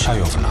Čajovna.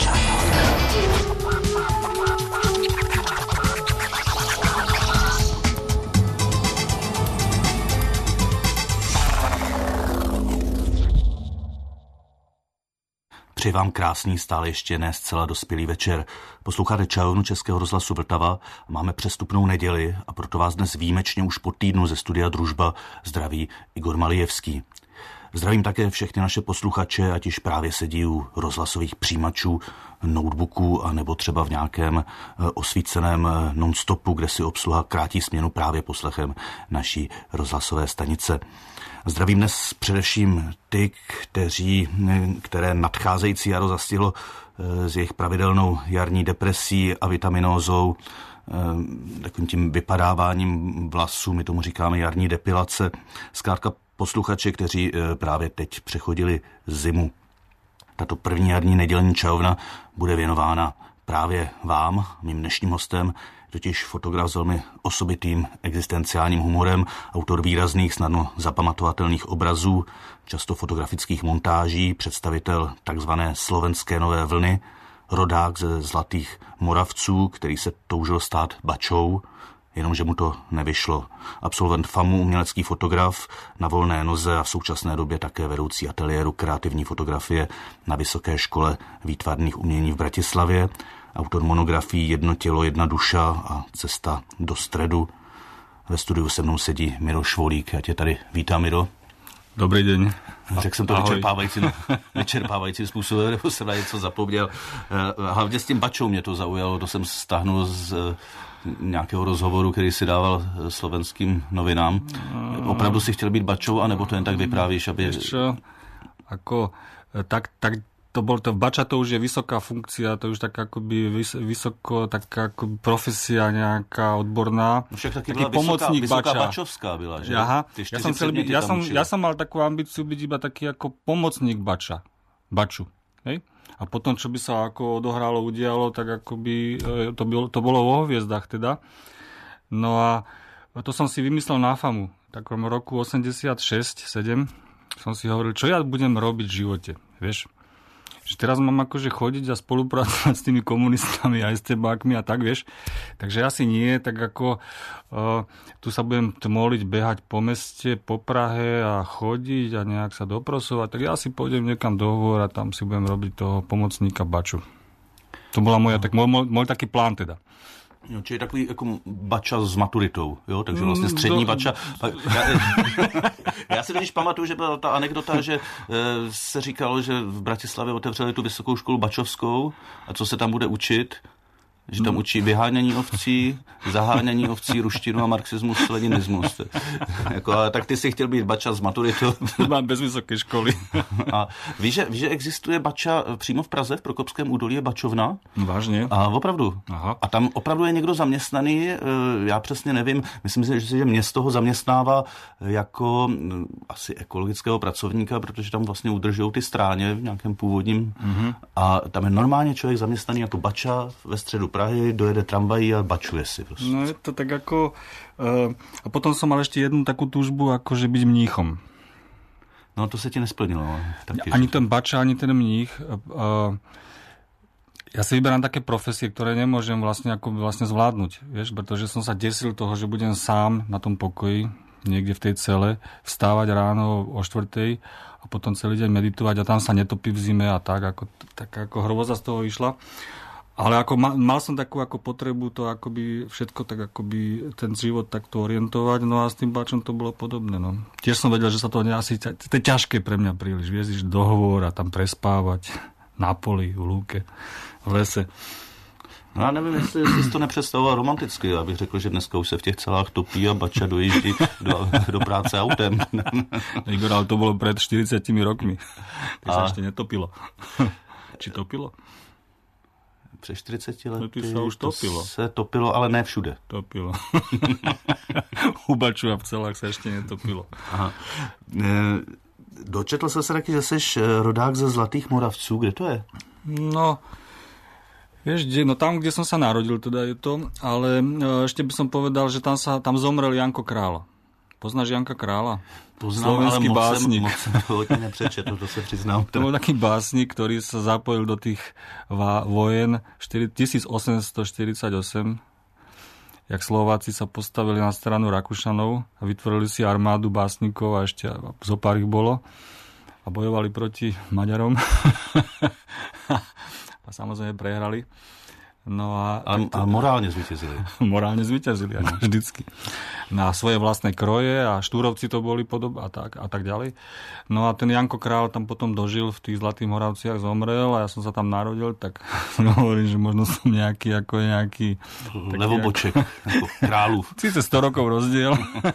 Přeji vám krásný, stále ještě ne zcela dospělý večer. Posloucháte Čajovnu Českého rozhlasu Vltava. Máme přestupnou neděli a proto vás dnes výjimečně už po týdnu ze studia Družba zdraví Igor Malijevský. Zdravím také všechny naše posluchače, ať již právě sedí u rozhlasových přijímačů, notebooků a nebo třeba v nějakém osvíceném non-stopu, kde si obsluha krátí směnu právě poslechem naší rozhlasové stanice. Zdravím dnes především ty, které nadcházející jaro zastihlo s jejich pravidelnou jarní depresí a vitaminózou, takovým tím vypadáváním vlasů, my tomu říkáme jarní depilace. Zkrátka posluchače, kteří právě teď přechodili zimu. Tato první jarní nedělní čajovna bude věnována právě vám. Mým dnešním hostem totiž fotograf s velmi osobitým existenciálním humorem, autor výrazných, snadno zapamatovatelných obrazů, často fotografických montáží, představitel takzvané slovenské nové vlny, rodák ze Zlatých Moravců, který se toužil stát bačou, jenomže mu to nevyšlo. Absolvent FAMu, umělecký fotograf na volné noze a v současné době také vedoucí ateliéru kreativní fotografie na Vysoké škole výtvarných umění v Bratislavě, autor monografií Jedno tělo, jedna duša a Cesta do středu. Ve studiu se mnou sedí Miro Švolík. Já tě tady vítám, Miro. Dobrý den. Řekl jsem to vyčerpávajícím způsobem, nebo jsem na něco zapomněl. Hlavně s tím bačou mě to zaujalo, to jsem stáhnul z nějakého rozhovoru, který si dával slovenským novinám. Opravdu si chtěl být bačou, anebo to jen tak vyprávíš, aby... Čo? Tak to bol to bača, to už je vysoká funkcia, to už tak akoby vysoko, taká akoby profesia nejaká odborná. No však taky byla vysoká bačovská byla, že? Aha, ja som mal takú ambíciu byť iba taký ako pomocník baču, hej? A potom, čo by sa ako odohralo, udialo, tak akoby to bolo vo hviezdach teda. No a to som si vymyslel na FAMu. V takom roku 86-7 som si hovoril, čo ja budem robiť v živote, vieš? Že teraz mám akože chodiť a spolupracovať s tými komunistami aj s tebákmi a tak, vieš. Takže asi nie, tak ako tu sa budem tmoliť, behať po meste, po Prahe a chodiť a nejak sa doprosovať, tak ja si pôjdem niekam do hôr a tam si budem robiť toho pomocníka baču. To bola môj taký plán teda. Jo, čiže takový jako bača s maturitou, jo, takže vlastně střední bača. Já si totiž pamatuju, že byla ta anekdota, že se říkalo, že v Bratislavě otevřeli tu vysokou školu bačovskou a co se tam bude učit, že tam učí vyhánění ovcí, zahánění ovcí, ruštinu a marxismus, leninismus. Tak ty si chtěl být bača z maturitou. Mám bez vysoké školy. A víš, že existuje bača přímo v Praze, v Prokopském údolí je bačovna? Vážně? A opravdu. Aha. A tam opravdu je někdo zaměstnaný, já přesně nevím, myslím si, že město ho zaměstnává jako asi ekologického pracovníka, protože tam vlastně udržují ty stráně v nějakém původním. A tam je normálně člověk zaměstnaný jako bača ve středu Prahy, dojede tramvají a bačuje si prostě. No je to tak ako... a potom som mal ešte jednu takú túžbu, akože byť mníchom. No to se ti nesplnilo. Ani ten bača, ani ten mních. Ja si vyberám také profesie, ktoré nemôžem vlastne zvládnuť, vieš, pretože som sa desil toho, že budem sám na tom pokoji, niekde v tej cele, vstávať ráno o 4:00 a potom celý deň meditovať a tam sa netopí v zime a tak ako hrôza z toho išla. Ale ako mal som takú ako potrebu to akoby všetko tak akoby ten život takto orientovať, no a s tým bačom to bolo podobné, no. Tiež som vedel, že sa to asi to je ťažké pre mňa príliš, vieš, ísť do hovor a tam prespávať na poli, v lúke, v lese. No já nevím, jestli jsi to nepředstavoval romanticky. Já bych řekl, že dneska už se v těch celách topí a bača dojíždí do práce autem. Igor, ale to bolo pred 40 rokmi. To sa ešte netopilo. Či topilo? Před 40 lety se už topilo. Se topilo, ale ne všude. Topilo. U baču a v celách se ještě netopilo. Aha. Dočetl jsem se taky, že jsi rodák ze Zlatých Moravců. Kde to je? No, vieš, tam, kde som sa narodil, teda je to, ale ešte by som povedal, že tam zomrel Janko Kráľ. Poznáš Janka Krála? Poznám, ale moc jsem to hodně nepřečetl, to se přiznám. To bol taký básnik, ktorý sa zapojil do tých vojen 1848, jak Slováci sa postavili na stranu Rakúšanov a vytvorili si armádu básnikov a ešte zo pár ich bolo a bojovali proti Maďarom a samozrejme prehrali. No a morálne zvíťazili. Morálne zvíťazili, ako vždycky. Na svoje vlastné kroje a Štúrovci to boli a tak ďalej. No a ten Janko Král tam potom dožil v tých Zlatých Moravciach, zomrel a ja som sa tam narodil, tak hovorím, že možno som nejaký levoboček, ako Králov. Sice 100 rokov rozdiel.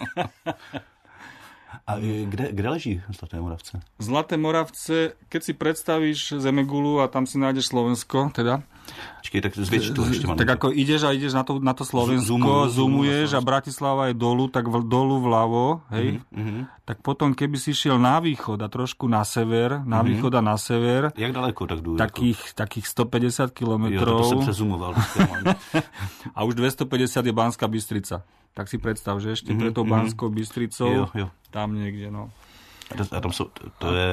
A kde leží Zlaté Moravce? Zlaté Moravce, keď si predstavíš Zemegulu a tam si nájdeš Slovensko, teda. Počkej, tak zväčš to ešte. Tak ako ideš na to Slovensko, zoomuješ a Bratislava je dolu, tak dolu vľavo, hej. Tak potom, keby si šiel na východ a trošku na sever, východ a na sever. Jak daleko tak dúje? Takých 150 kilometrov. Jo, to som prezumoval. A už 250 je Banská Bystrica. Tak si predstav, že ešte pred tou Banskou Bystricou, tam niekde, no. A tam sú, to je...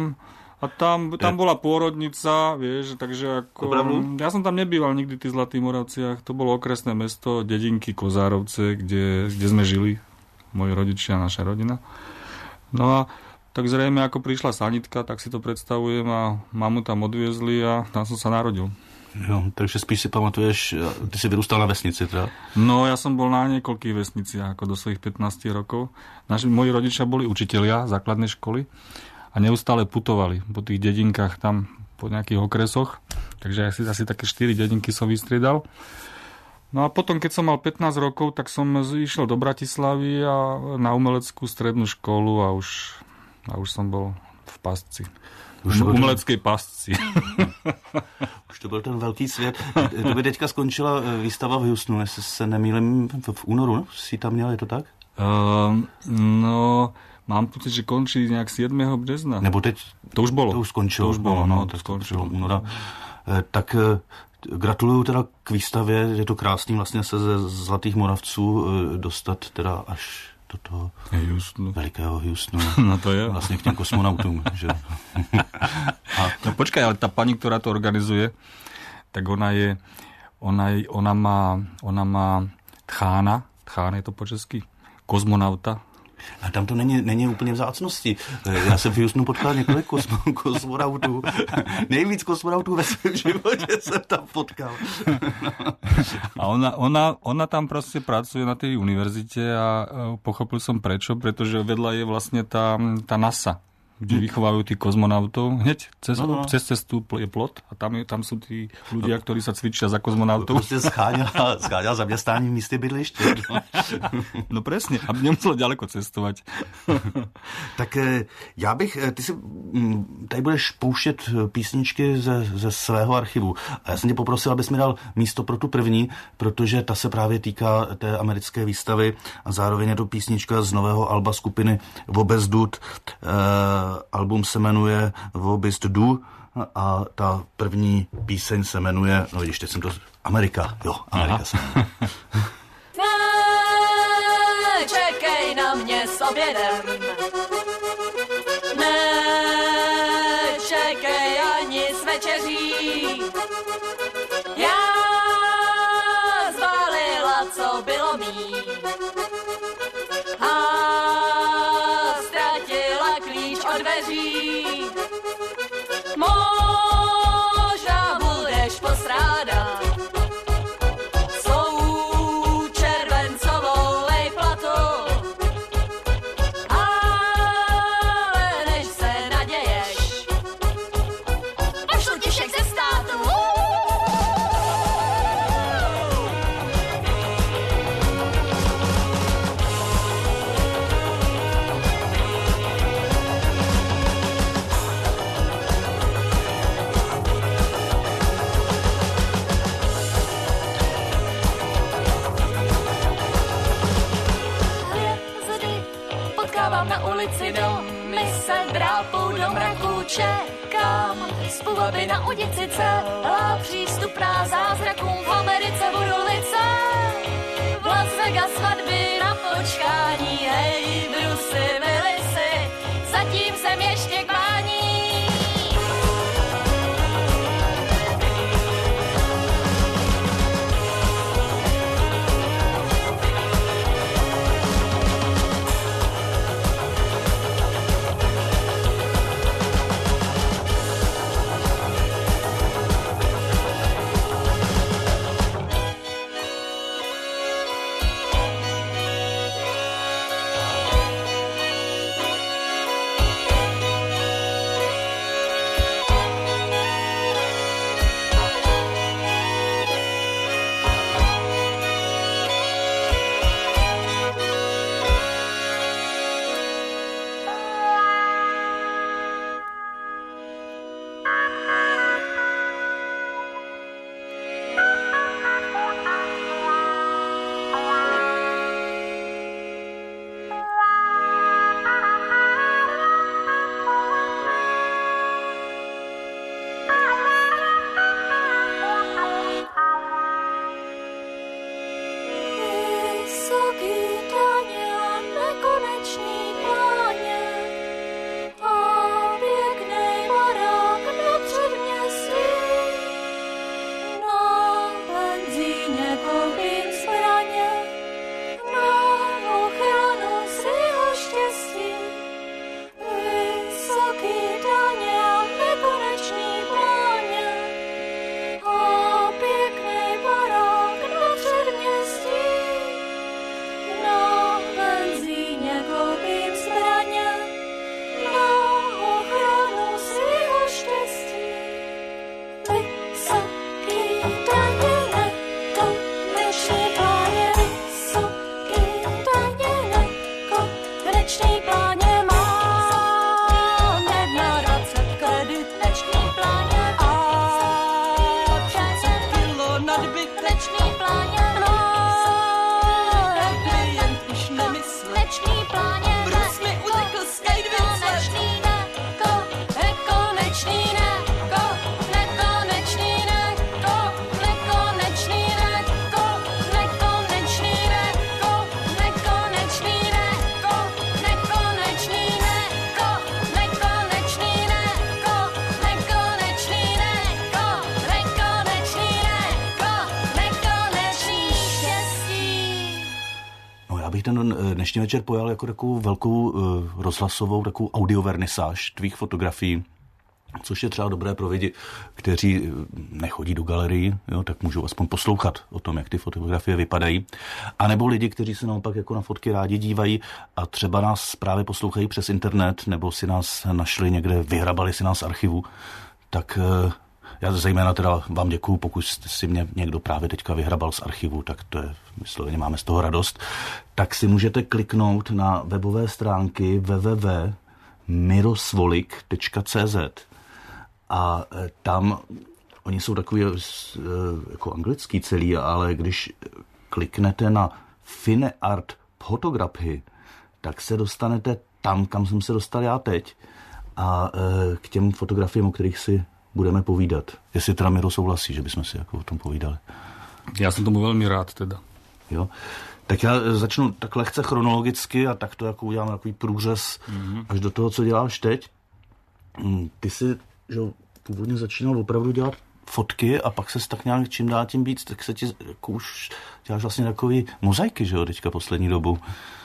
Tam bola pôrodnica, vieš, takže ako... Opravdu? Ja som tam nebýval nikdy v tých Zlatých Moravciach. To bolo okresné mesto, dedinky Kozárovce, kde sme žili, moji rodičia, naša rodina. No a tak zrejme, ako prišla sanitka, tak si to predstavujem a mamu tam odviezli a tam som sa narodil. Jo, takže spíš si pamatuješ, ty si vyrústal na vesnici, teda? No, ja som bol na niekoľkých vesniciach, ako do svojich 15 rokov. Moji rodičia boli učitelia základnej školy a neustále putovali po tých dedinkách tam, po nejakých okresoch. Takže asi také 4 dedinky som vystriedal. No a potom, keď som mal 15 rokov, tak som išiel do Bratislavy a na umeleckú strednú školu a už som bol v pasci. Umeleckej pasci. Už to byl ten velký svět. To by teďka skončila výstava v Houstonu, jestli se nemýlím, v únoru, no? Jsi tam měl, je to tak? No, mám pocit, že končí nějak 7. března. Nebo teď? To už bylo. To už skončilo. To už bylo, no, to skončilo února. Tak gratuluju teda k výstavě, je to krásný vlastně se ze Zlatých Moravců dostat teda až do toho velikého Houstonu. No to je. Vlastně k těm kosmonautům. Že? No počkaj, ale tá pani, ktorá to organizuje, tak ona má tchána je to po česky, kozmonauta. A tam to není úplně vzácnosti. Já jsem v Houstonu potkal několik kosmonautů. Nejvíc kosmonautů ve svém životě jsem tam potkal. A ona tam prostě pracuje na tej univerzite a pochopil som prečo, pretože vedľa je vlastne tá NASA, kde vychovajú tí kozmonautov. Hneď cez cestu je plot a tam sú tí ľudia, ktorí sa cvičia za kozmonautov. Prostě scháňal zaměstnání v místě bydliště. No presne, aby nemusel ďaleko cestovať. Tak já bych, ty si tady budeš pouštět písničky ze svého archivu. A já jsem tě poprosil, abys mi dal místo pro tu první, protože ta se právě týká té americké výstavy a zároveň je to písnička z nového alba skupiny Vobezdud. Album se jmenuje Vobist Du a ta první píseň se jmenuje, no vidíš, teď jsem to... Amerika se jmenuje. Čekej na mě s obědem, nečekej ani s večeří. Já zvalila, co bylo mý, a ztratila klíč od dveří. Možná budeš postrádat svou červencovou vejplatou, ale než se naděješ, pošlu ti všech ze státu. Na ulici domy se drápou do mraku, čekám způvaby na ulici celá přístupná zázrakům. V Americe budu lice, v Las Vegas svatby na počkání, hej. jsem ještě k bání. Ten dnešní večer pojal jako takovou velkou rozhlasovou, takovou audiovernisáž tvých fotografií, což je třeba dobré pro lidi, kteří nechodí do galerii, jo, tak můžou aspoň poslouchat o tom, jak ty fotografie vypadají. A nebo lidi, kteří se naopak jako na fotky rádi dívají a třeba nás právě poslouchají přes internet, nebo si nás našli někde, vyhrabali si nás z archivu, tak já zejména teda vám děkuju, pokud si mě někdo právě teďka vyhrabal z archivu, tak to je, vysloveně máme z toho radost, tak si můžete kliknout na webové stránky www.mirosvolik.cz a tam, oni jsou takový jako anglický celý, ale když kliknete na Fine Art Photography, tak se dostanete tam, kam jsem se dostal já teď a k těm fotografiím, o kterých si budeme povídat. Jestli teda Miro souhlasí, že bychom si jako o tom povídali. Já jsem tomu velmi rád teda. Jo. Tak já začnu tak lehce chronologicky a tak to jako udělám takový průřez až do toho, co děláš teď. Ty jsi že původně začínal opravdu dělat fotky a pak se tak nějak čím dál tím víc, tak se ti jako už děláš vlastně takový mozaiky, že jo, teďka poslední dobu.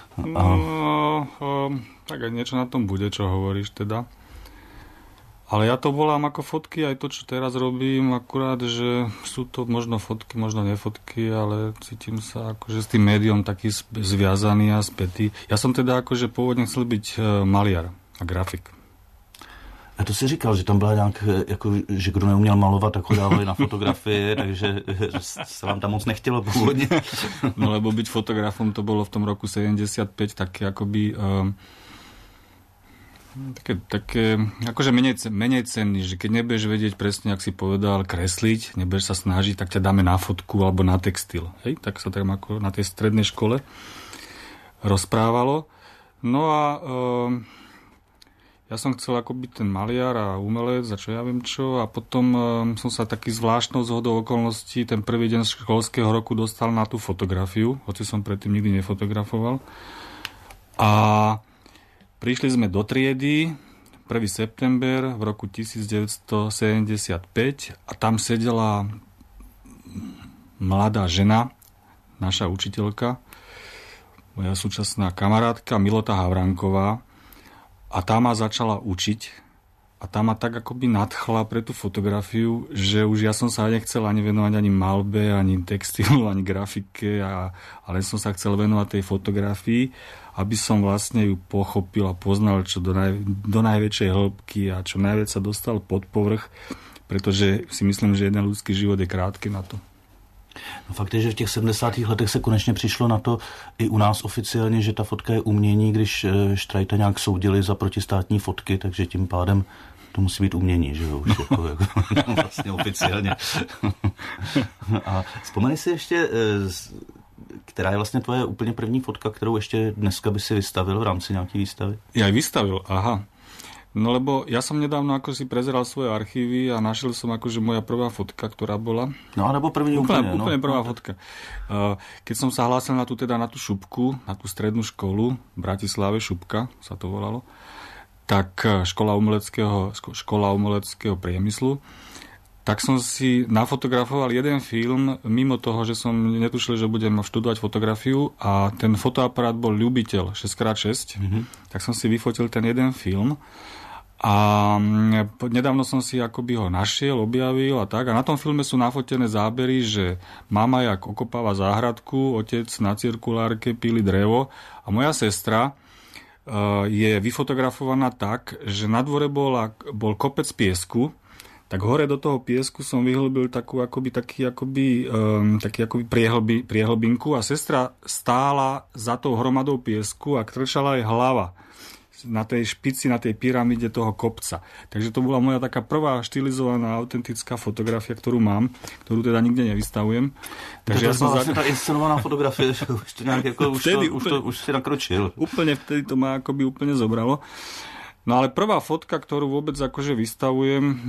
Tak aj niečo na tom bude, čo hovoríš teda. Ale ja to volám ako fotky, aj to, čo teraz robím, akurát, že sú to možno fotky, možno nefotky, ale cítim sa akože s tým médium taký zviazaný a spätý. Ja som teda akože pôvodne chcel byť maliar a grafik. A to si říkal, že tam byla nějak, jako, že kdo neuměl malovat, tak ho dávali na fotografie, takže se vám tam moc nechtělo původně. No lebo byť fotografom to bolo v tom roku 75, také akoby... Také akože menej cenný, že keď nebudeš vedieť presne, jak si povedal, kresliť, nebudeš sa snažiť, tak ťa dáme na fotku alebo na textil. Hej? Tak sa tam ako na tej strednej škole rozprávalo. No a ja som chcel ako byť ten maliar a umelec a čo ja viem čo a potom som sa taký zvláštnou zhodou okolností ten prvý deň školského roku dostal na tú fotografiu, hoci som predtým nikdy nefotografoval. A prišli sme do triedy, september v roku 1975 a tam sedela mladá žena, naša učiteľka, moja súčasná kamarátka Milota Havranková a tá ma začala učiť a tá ma tak akoby nadchla pre tú fotografiu, že už ja som sa nechcel ani venovať ani malbe, ani textilu, ani grafike, ale som sa chcel venovať tej fotografii, aby som vlastne ju pochopil a poznal čo do najväčšej hĺbky a čo najviac sa dostal pod povrch, pretože si myslím, že jeden ľudský život je krátky na to. No fakt je, že v těch 70. letech se konečně přišlo na to i u nás oficiálně, že ta fotka je umění, když Štrajta nějak soudili za protistátní fotky, takže tím pádem to musí být umění, že jo, už jako vlastně oficiálně. A vzpomeni si ještě, která je vlastně tvoje úplně první fotka, kterou ještě dneska by si vystavil v rámci nějaký výstavy? Ja aj vystavil, aha. No lebo ja som nedávno ako si prezeral svoje archívy a našiel som akože moja prvá fotka, ktorá bola. No alebo první úplne prvá fotka. Keď som sa hlásil na tú šupku, na tú strednú školu v Bratislave, šupka sa to volalo, tak škola umeleckého priemyslu, tak som si nafotografoval jeden film, mimo toho, že som netušil, že budem študovať fotografiu a ten fotoaparát bol Ľubiteľ 6x6, tak som si vyfotil ten jeden film a nedávno som si akoby ho našiel, objavil a tak. A na tom filme sú nafotené zábery, že mama jak okopáva záhradku, otec na cirkulárke píli drevo a moja sestra je vyfotografovaná tak, že na dvore bol kopec piesku, tak hore do toho piesku som vyhlbil takú taký priehlbinku a sestra stála za tou hromadou piesku a trčala jej hlava na tej špici, na tej pyramíde toho kopca. Takže to bola moja taká prvá štilizovaná, autentická fotografia, ktorú mám, ktorú teda nikde nevystavujem. Takže ja som vlastne tá inscenovaná fotografia, už to nejak už si nakročil. Úplne vtedy to ma akoby úplne zobralo. No ale prvá fotka, ktorú vôbec akože vystavujem,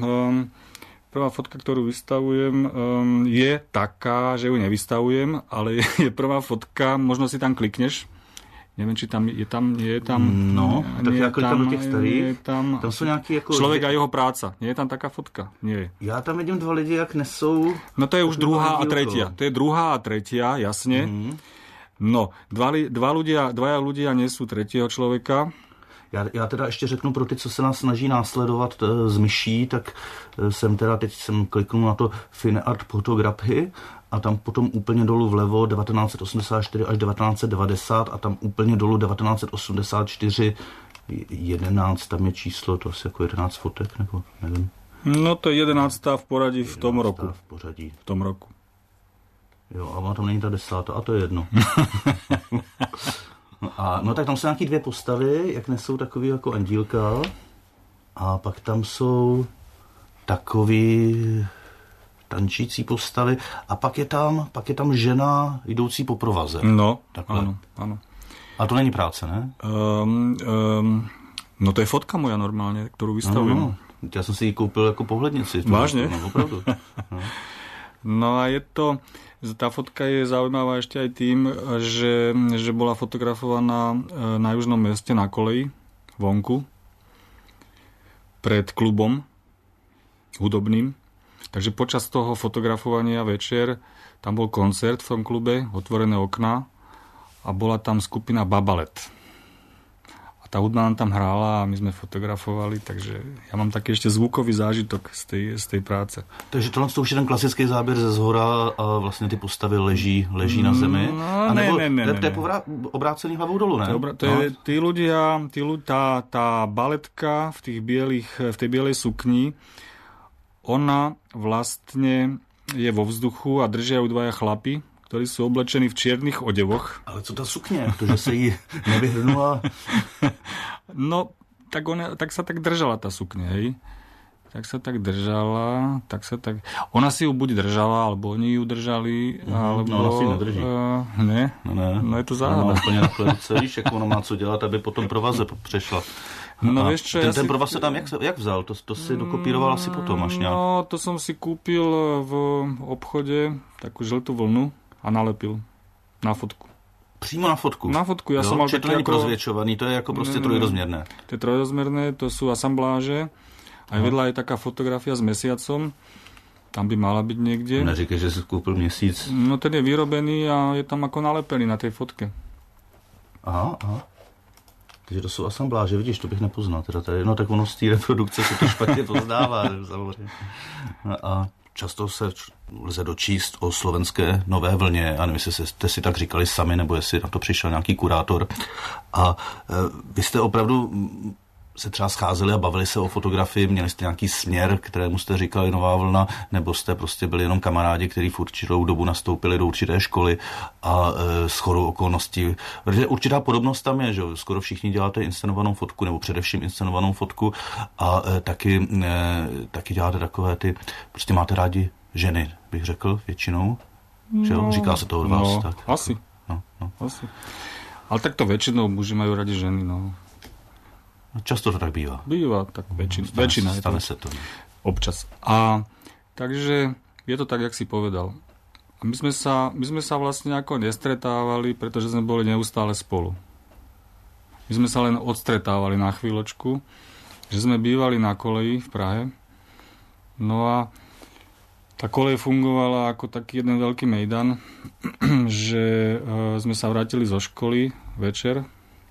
je taká, že ju nevystavujem, ale je prvá fotka, možno si tam klikneš. Neviem, či tam je tam... No, tak ja klikám do těch starých. Tam sú nejaký... Človek a jeho práca. Nie je tam taká fotka? Nie je. Ja tam vidím dva lidi, jak nesou... No to je už druhá a tretia. To je druhá a tretia, jasne. No, dvaja ľudia nesú tretieho človeka. Já teda ještě řeknu pro ty, co se nás snaží následovat z myší, tak teď jsem kliknul na to Fine Art Photography a tam potom úplně dolů vlevo 1984 až 1990 a tam úplně dolů 1984 11, tam je číslo, to asi jako 11 fotek, nebo nevím. No to je 11. v poradí v tom roku. V tom roku. Jo, a tam není ta 10. a to je jedno. No tak tam jsou nějaký dvě postavy, jak nesou takový jako andílka a pak tam jsou takový tančící postavy a pak je tam žena jdoucí po provaze. No, takhle. Ano. A to není práce, ne? No to je fotka moja normálně, kterou vystavujem. No. Já jsem si ji koupil jako pohlednici. Vážně? No, opravdu. No a tá fotka je zaujímavá ešte aj tým, že bola fotografovaná na Južnom meste na koleji, vonku, pred klubom hudobným. Takže počas toho fotografovania večer tam bol koncert v tom klube, otvorené okná a bola tam skupina Babalet. Tá hudba nám tam hrála a my sme fotografovali, takže ja mám taký ešte zvukový zážitok z tej práce. Takže tohle už je ten klasický záběr ze zhora a vlastně ty postavy leží na zemi. No, ne. To je obrácený hlavou dolu, ne? Tí ľudia, tá baletka v tej bielej sukni, ona vlastne je vo vzduchu a držia ju dvaja chlapi, ktorí sú oblečení v čiernych odevoch. Ale co tá sukňa? To, že sa ji nevyhrnula? No, tak sa tak držala tá sukňa, hej. Ona si ju buď držala, alebo oni ju držali, alebo... No, ona si nedrží. Ne? No je to záhada. No, úplně na kledce, víš, jak ona má co dělat, aby potom provaze přešla. No, vieš čo, ten provaz se tam jak vzal? To si dokopíroval asi potom až nějak? No, to som si kúpil v obchode takú žltú vlnu a nalepil na fotku. Přímo na fotku? Na fotku. Ja som mal to není prozviečovaný, to je ako proste trojrozmerné. To je trojrozmerné, to sú asambláže. Aj vedľa je taká fotografia s mesiacom. Tam by mala byť niekde. Neříkej, že si kúpil měsíc. No ten je vyrobený a je tam ako nalepený na tej fotke. Aha. Takže to jsou asambláže, vidíš, to bych nepoznal. Teda tady, no tak ono z té reprodukce se to špatně poznává, samozřejmě. A často se lze dočíst o slovenské nové vlně. A nevím, jestli jste si tak říkali sami, nebo jestli na to přišel nějaký kurátor. A vy jste opravdu se třeba scházeli a bavili se o fotografii, měli jste nějaký směr, kterému jste říkali nová vlna, nebo jste prostě byli jenom kamarádi, kteří v určitou dobu nastoupili do určité školy a shodou okolností. Protože určitá podobnost tam je, že skoro všichni děláte inscenovanou fotku, nebo především inscenovanou fotku a taky děláte takové ty, prostě máte rádi ženy, bych řekl, většinou. No, říká se to od vás. No, tak. Asi. No. Asi. Ale takto väčšinou muži majú radi ženy, no. Často to tak býva. Býva, tak väčšina. Stane sa to. Občas. A takže je to tak, jak si povedal. A my sme sa vlastne ako nestretávali, pretože sme boli neustále spolu. My sme sa len odstretávali na chvíľočku, že sme bývali na koleji v Prahe. No a tá kolej fungovala ako taký jeden veľký mejdan, že sme sa vrátili zo školy večer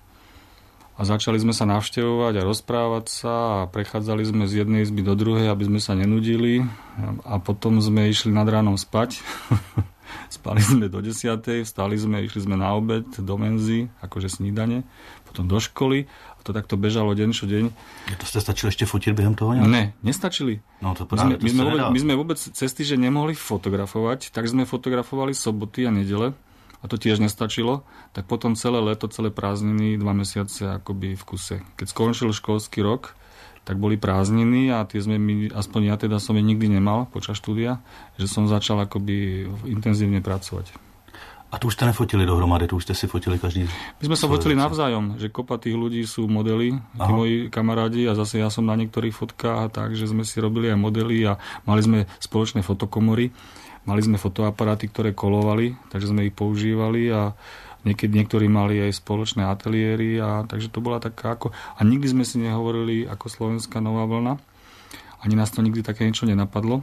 a začali sme sa navštevovať a rozprávať sa a prechádzali sme z jednej izby do druhej, aby sme sa nenudili a potom sme išli nad ránom spať. Spali sme do 10:00, vstali sme, išli sme na obed do menzy, akože snídane, potom do školy a to takto bežalo deň čo deň. To ste stačili ešte fotiť behom toho? Ne, nestačili. No to práve, my sme vôbec cesty, že nemohli fotografovať, tak sme fotografovali soboty a nedele. A to tiež nestačilo, tak potom celé leto, celé prázdniny, 2 mesiace akoby v kuse. Keď skončil školský rok, tak boli prázdniny a tie sme aspoň ja teda som je nikdy nemal počas štúdia, že som začal akoby intenzívne pracovať. A tu už ste nefotili dohromady, tu už ste si fotili každý? My sme sa fotili navzájom, že kopa tých ľudí sú modely, tí moji kamarádi a zase ja som na niektorých fotkách, takže sme si robili aj modely a mali sme spoločné fotokomory. Mali sme fotoaparáty, ktoré kolovali, takže sme ich používali a niektorí mali aj spoločné ateliéry a takže to bola taká ako... A nikdy sme si nehovorili ako slovenská nová vlna. Ani nás to nikdy také niečo nenapadlo.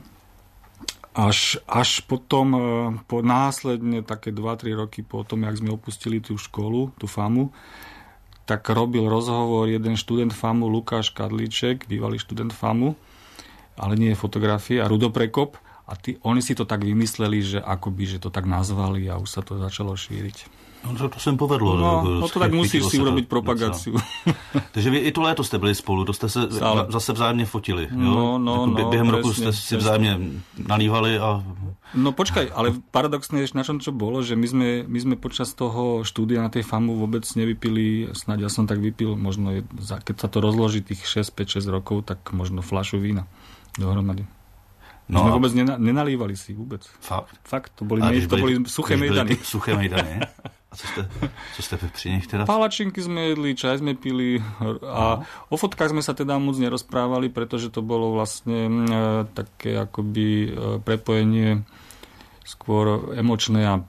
Až potom, po následne také 2-3 roky po tom, jak sme opustili tú školu, tú FAMu, tak robil rozhovor jeden študent FAMu, Lukáš Kadlíček, bývalý študent FAMu, ale nie je fotografie, a Rudo Prekop. A oni si to tak vymysleli, že akoby, že to tak nazvali a už sa to začalo šíriť. No to sa im povedlo. No to tak musíš si urobiť propagáciu. Takže vy i to léto ste byli spolu, to ste sa zase vzájemne fotili. No, během roku ste si vzájemne nalívali a... No počkaj, ale paradoxne na čom čo bolo, že my sme počas toho štúdia na tej FAMu vôbec nevypili, snáď ja som tak vypil, možno keď sa to rozloží tých 5-6 rokov, tak možno fľašu vína dohromady. No sme vôbec nenalívali si vôbec. Fakt, to boli suché mejdany. Suché mejdany. A co ste pri nich teda? Palačinky sme jedli, čaj sme pili a o fotkách sme sa teda moc nerozprávali, pretože to bolo vlastne také akoby prepojenie skôr emočné a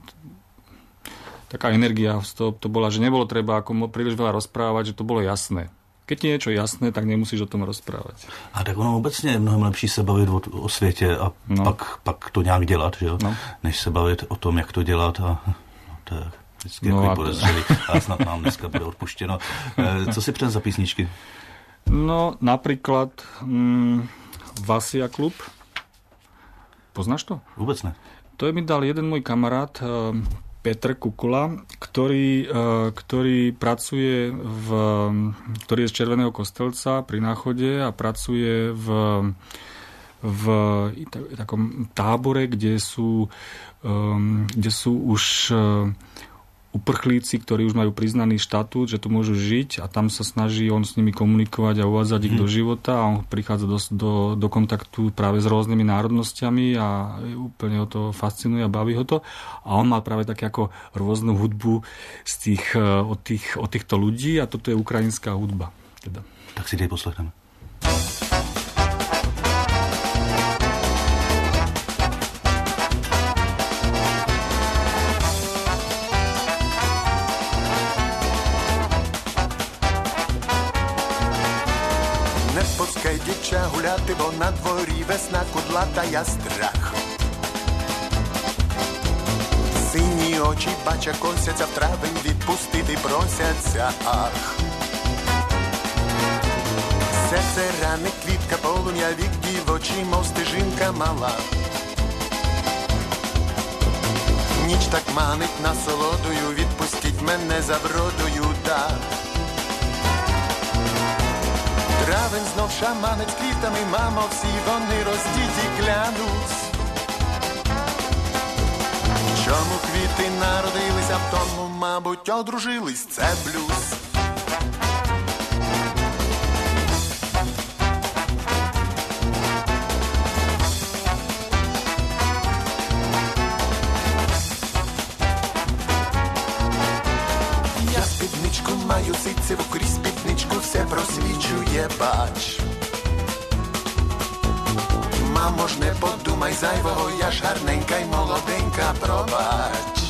taká energia to bola, že nebolo treba ako príliš veľa rozprávať, že to bolo jasné. Keď je niečo jasné, tak nemusíš o tom rozprávať. A tak ono obecně je mnohem lepší se bavit o světě a pak to nějak dělat, že jo? No. Než se bavit o tom, jak to dělat a to je vždycky takový podezřelý. A snad nám dneska bude odpuštěno. Co si přines za písničky? No, napríklad Vasia Klub. Poznáš to? Vůbec ne. To je mi dal jeden môj kamarát, Petr Kukula, ktorý pracuje ktorý je z Červeného Kostelca pri Náchode a pracuje v takom tábore, kde sú už uprchlíci, ktorí už majú priznaný štatút, že tu môžu žiť a tam sa snaží on s nimi komunikovať a uvádzať ich do života a on prichádza do kontaktu práve s rôznymi národnosťami a úplne ho to fascinuje a baví ho to. A on má práve také ako rôznu hudbu od týchto ľudí a toto je ukrajinská hudba. Teda. Tak si jej poslechneme. Чути, бо на дворі весна кудлата я страх. Сині очі бача косяться, в травень відпустити просяться, ах. Серце ранить, квітка, полум'я, вік дівочі, мов стежинка мала. Ніч так манить насолодою, відпустіть мене за вродою, так. Травень знов шаманить квітами, мамо, всі вони роздіті, клянусь. Чому квіти народилися, в тому, мабуть, одружились, це блюз. Я спідничку маю ситцеву, крізь спідничку все просвічує, бач. Мамо ж не подумай зайвого, я ж гарненька й молоденька, пробач.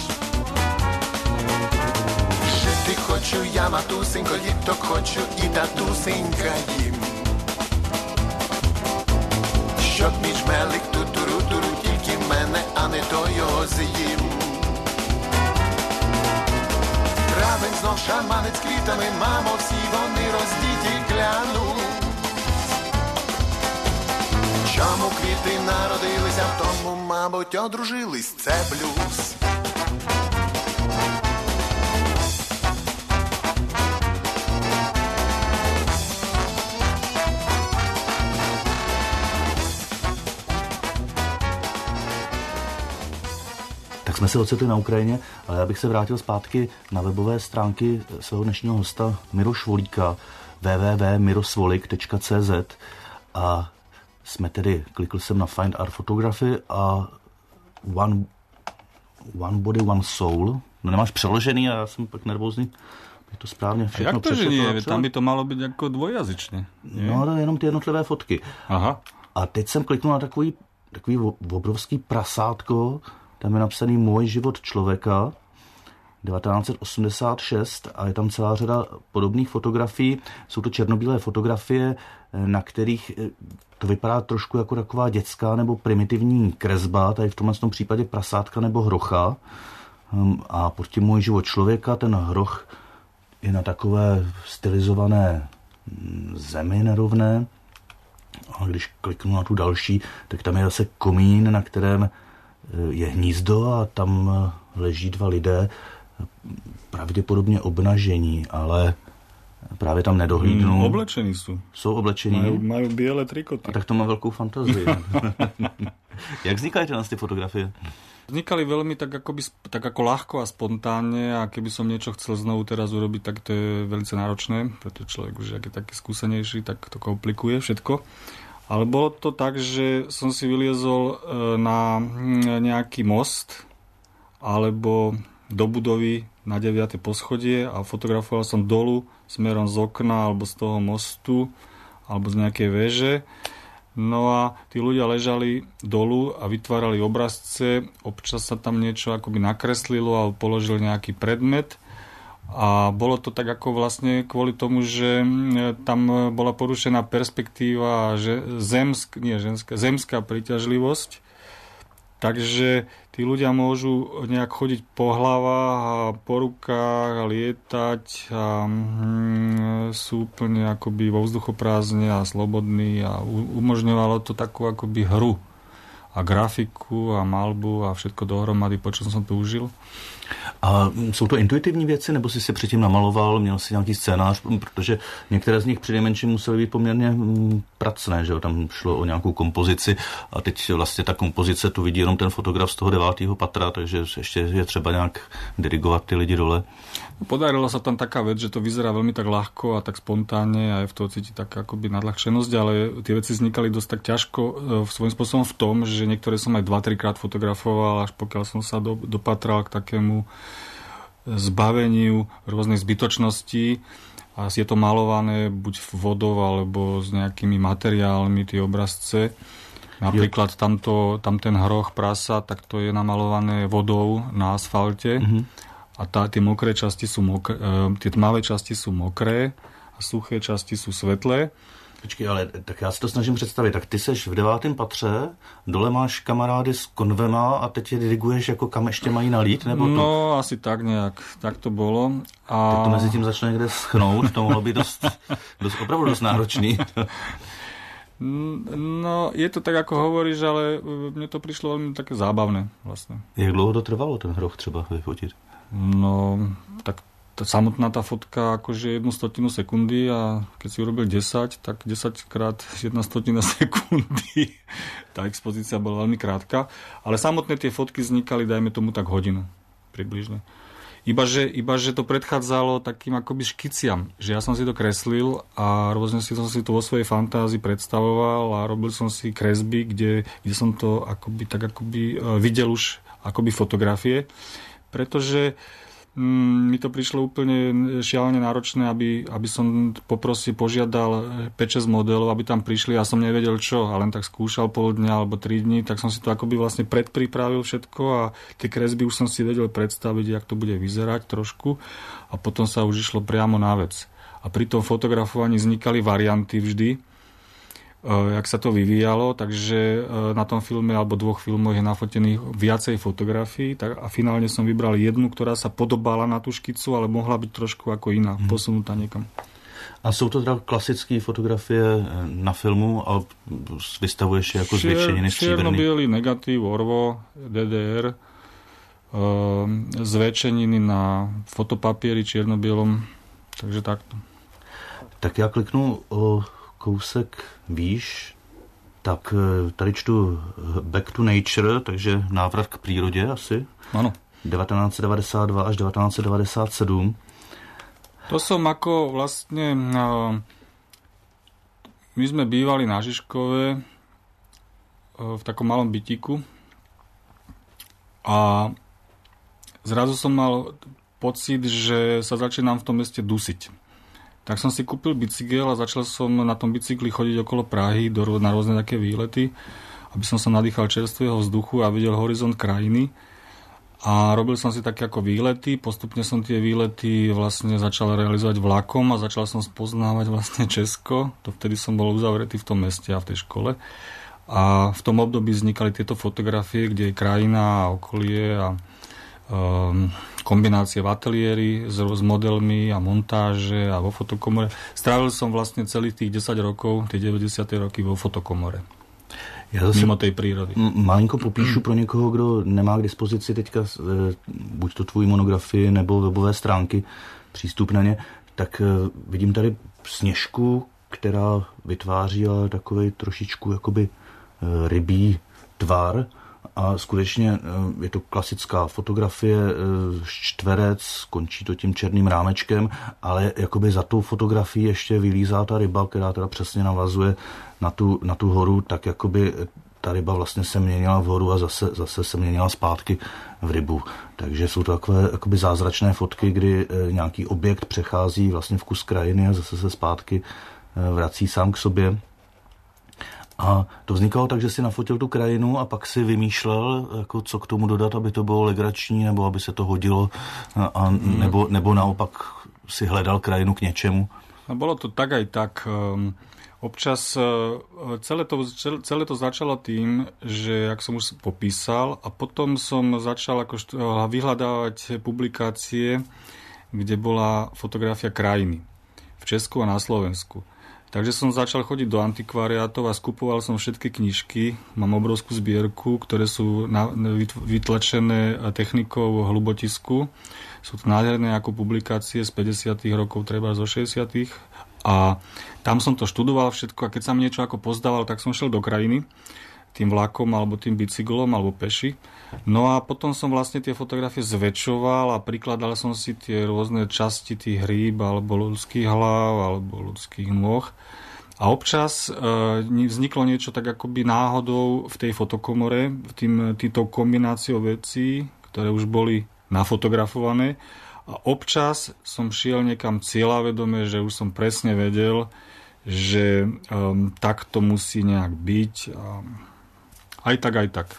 Жити хочу я, матусенько, діток хочу і татусенька їм. Щоб між мелик ту-туру-туру, тільки мене, а не то його з'їм. Травень знов шаманить з квітами, мамо, всі вони роздіті, кляну. Чому квіти народилися, в тому, мабуть, одружились, це блюз. Tak jsme se ocitli na Ukrajině, ale já bych se vrátil zpátky na webové stránky svého dnešního hosta Miroš Volíka www.mirosvolik.cz a jsme tedy, klikl jsem na Find Art Photography a One Body, One Soul. No nemáš přeložený a já jsem pak nervózní. Je to správně všechno. A jak to, že nie? Tam by to malo být jako dvojjazyčně. No ale jenom ty jednotlivé fotky. Aha. A teď jsem kliknul na takový obrovský prasátko, tam je napsaný Můj život člověka 1986 a je tam celá řada podobných fotografií. Jsou to černobílé fotografie, na kterých to vypadá trošku jako taková dětská nebo primitivní kresba, tady v tomhle případě prasátka nebo hrocha. A pod tím Můj život člověka, ten hroch je na takové stylizované zemi nerovné. A když kliknu na tu další, tak tam je zase komín, na kterém je hnízdo a tam leží dva lidé, pravděpodobně obnažení, ale právě tam nedohlídnu. Oblečení jsou. Jsou oblečení. Mají bílé trikoty. A tak to má velkou fantazii. Jak vznikají ty fotografie? Vznikali veľmi tak ako ľahko a spontánne a keby som niečo chcel znovu teraz urobiť, tak to je veľmi náročné, pretože človek už ak je taký skúsenejší, tak to komplikuje všetko. Ale bolo to tak, že som si vyliezol na nejaký most alebo do budovy na 9. poschodie a fotografoval som dolu smerom z okna alebo z toho mostu alebo z nejakej veže. No a tí ľudia ležali dolu a vytvárali obrazce, občas sa tam niečo akoby nakreslilo alebo položili nejaký predmet a bolo to tak ako vlastne kvôli tomu, že tam bola porušená perspektíva zemská príťažlivosť. Takže tí ľudia môžu nejak chodiť po hlavách a po rukách a lietať a sú úplne akoby vo vzduchoprázdne a slobodní a umožňovalo to takú akoby hru a grafiku a malbu a všetko dohromady, po čom som to užil. A jsou to intuitivní věci, nebo jsi si předtím namaloval, měl jsi nějaký scénář, protože některé z nich přinejmenším musely být poměrně pracné, že jo? Tam šlo o nějakou kompozici a teď vlastně ta kompozice tu vidí jenom ten fotograf z toho 9. patra, takže ještě je třeba nějak dirigovat ty lidi dole. Podarilo sa tam taká vec, že to vyzerá veľmi tak ľahko a tak spontánne a je v toho cítiť taká akoby nadľahčenosť, ale tie veci vznikali dosť tak ťažko svojím spôsobom v tom, že niektoré som aj 2-3 krát fotografoval, až pokiaľ som sa dopatral k takému zbaveniu rôznej zbytočnosti a je to malované buď vodou alebo s nejakými materiálmi tie obrazce. Napríklad tam ten hroch prasa, tak to je namalované vodou na asfalte. A tie mokré časti sú tie tmavé časti sú mokré a suché časti sú svetlé. Počkej, ale tak já si to snažím představit. Tak ty seš v 9. patře, dole máš kamarády s konvema a teď je diriguješ, jako kam ještě mají nalít? Nebo to... No, asi tak nějak. Tak to bylo. A... Teď to mezi tím začne někde schnout, to mohlo být opravdu dost náročný. No, je to tak, ako hovoríš, ale mne to prišlo veľmi také zábavné vlastne. Jak dlouho to trvalo, ten hroch třeba vyfotit? No, tak samotná tá fotka akože 1/100 sekundy a keď si urobil 10, tak 10 krát 1/100 sekundy. Tá expozícia bola veľmi krátka, ale samotné tie fotky vznikali, dajme tomu tak hodinu približne. Iba že to predchádzalo takým akoby škiciam, že ja som si to kreslil a rôzne som si to vo svojej fantázii predstavoval a robil som si kresby, kde som to akoby videl už akoby fotografie, pretože mi to prišlo úplne šialene náročné, aby som požiadal 5-6 modelov, aby tam prišli a som nevedel čo, a len tak skúšal pol dňa alebo 3 dní, tak som si to akoby vlastne predpripravil všetko a tie kresby už som si vedel predstaviť, jak to bude vyzerať trošku a potom sa už išlo priamo na vec. A pri tom fotografovaní vznikali varianty vždy, jak sa to vyvíjalo, takže na tom filme alebo 2 filmoch je nafotených viacej fotografií a finálne som vybral jednu, ktorá sa podobala na tú škicu, ale mohla byť trošku ako iná, posunutá niekam. A jsou to teda klasické fotografie na filmu a vystavuješ je jako zvětšeniny stříbrný? Čierno-bielý negatív, Orvo, DDR, zväčšeniny na fotopapieri čierno-bielom, takže takto. Tak já kliknu o kousek výš, tak tady čtu Back to Nature, takže návrat k přírodě asi. Ano. 1992 až 1997. To som ako vlastne... My sme bývali na Žižkove v takom malom bytíku a zrazu som mal pocit, že sa začínam v tom meste dusiť. Tak som si kúpil bicykel a začal som na tom bicykli chodiť okolo Prahy na rôzne také výlety, aby som sa nadýchal čerstvého vzduchu a videl horizont krajiny. A robil som si také ako výlety, postupne som tie výlety vlastne začal realizovať vlakom a začal som spoznávať vlastne Česko. To vtedy som bol uzavretý v tom meste a v tej škole. A v tom období vznikali tieto fotografie, kde je krajina a okolie a kombinácie v ateliéri s modelmi a montáže a vo fotokomore. Strávil som vlastne celých tých 10 rokov, tie 90. roky vo fotokomore. Já zase mimo tej prírody. Malinko popíšu pro někoho, kdo nemá k dispozici teďka buď to tvůj monografii nebo webové stránky přístup na ně, tak vidím tady Sněžku, která vytváří ale takovej trošičku jakoby rybí tvar a skutečně je to klasická fotografie, čtverec, končí to tím černým rámečkem, ale jakoby za tou fotografií ještě vylízá ta ryba, která teda přesně navazuje na tu horu, tak jakoby ta ryba vlastně se měnila v horu a zase se měnila zpátky v rybu. Takže jsou to takové jakoby zázračné fotky, kdy nějaký objekt přechází vlastně v kus krajiny a zase se zpátky vrací sám k sobě. A to vznikalo tak, že si nafotil tu krajinu a pak si vymýšlel, jako co k tomu dodat, aby to bylo legrační, nebo aby se to hodilo, nebo naopak si hledal krajinu k něčemu. A bolo to tak aj tak. Občas celé to začalo tým, že, jak som už popísal, a potom som začal vyhľadávať publikácie, kde bola fotografia krajiny v Česku a na Slovensku. Takže som začal chodiť do antikvariátov a skupoval som všetky knižky. Mám obrovskú zbierku, ktoré sú vytlačené technikou hlubotisku. Sú to nádherné ako publikácie z 50. rokov, treba zo 60. A tam som to študoval všetko a keď sa mi niečo ako pozdával, tak som šiel do krajiny tým vlakom alebo tým bicyklom alebo peši. No a potom som vlastne tie fotografie zväčšoval a prikladal som si tie rôzne časti tých rýb alebo ľudských hlav alebo ľudských nôh. A občas vzniklo niečo tak akoby náhodou v tej fotokomore, týmto kombináciou vecí, ktoré už boli nafotografované. A občas som šiel niekam cieľavedome, že už som presne vedel, že tak to musí nejak byť. Aj tak.